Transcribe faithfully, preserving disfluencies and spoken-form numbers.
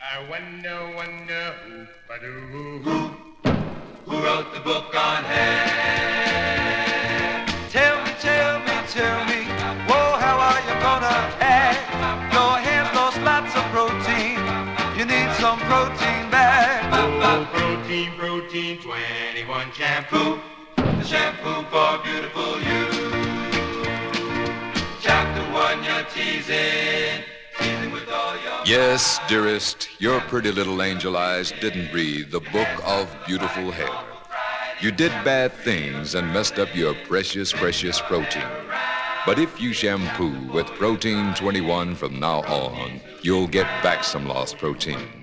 I wonder, wonder, who, who, who wrote the book on hair? Tell me, tell me, tell me, whoa, how are you gonna act? Your hair's lost lots of protein. You need some protein back. Oh, protein, protein, twenty-one shampoo. The shampoo for beautiful you. Chapter one, you're teasing. Teasing with all your... Yes, dearest, your pretty little angel eyes didn't read the book of beautiful hair. You did bad things and messed up your precious, precious protein. But if you shampoo with Protein twenty-one from now on, you'll get back some lost protein.